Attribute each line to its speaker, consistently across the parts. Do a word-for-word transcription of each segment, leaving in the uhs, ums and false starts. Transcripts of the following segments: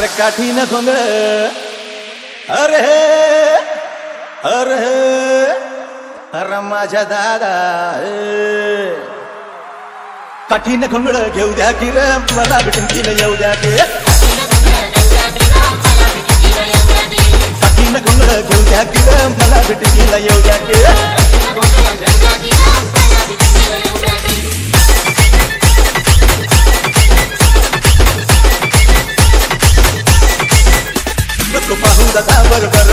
Speaker 1: अरे काठी न घोंगड अरे अरे अरे माझ्या दादा काठी न घोंगड घेऊ द्या की रे मला भेटून तिला येऊ द्या की काठी न घोंगड घेऊ द्या की रे मला भेटून तिला येऊ द्या की नको पाहू दादा बरोबर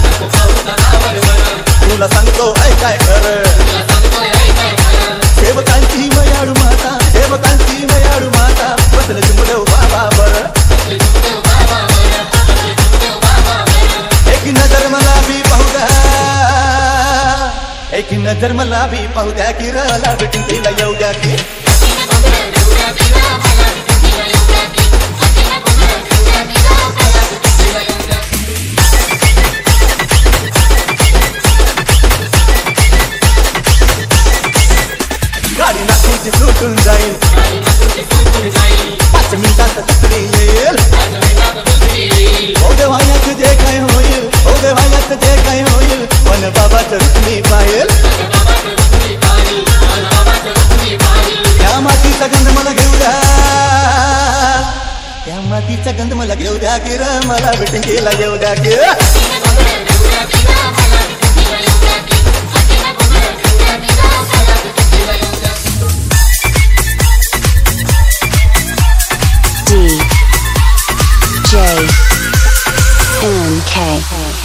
Speaker 1: तुला सांगतो ऐकाय खरं सेवकांची मयाळू माता सेवकांची मयाळू माता बसले चिमुडव बाबा बर एक नजर मला भी पाहू द्या एक नजर मला भी पाहू द्या की रला भेटून तिला येऊ द्या की गाडी नागपूरची सुटून जाईल पाच मिनिटात तिकडे येईल ओगे वायात जे काय होईल ओगे वायात जे काय होईल पण बाबाचं रूप मी पाहिल त्या मातीचा गंध मला घेऊ द्या त्या मातीचा गंध मला घेऊ द्या की र मला भेटून गेला येऊ द्या की
Speaker 2: D J N K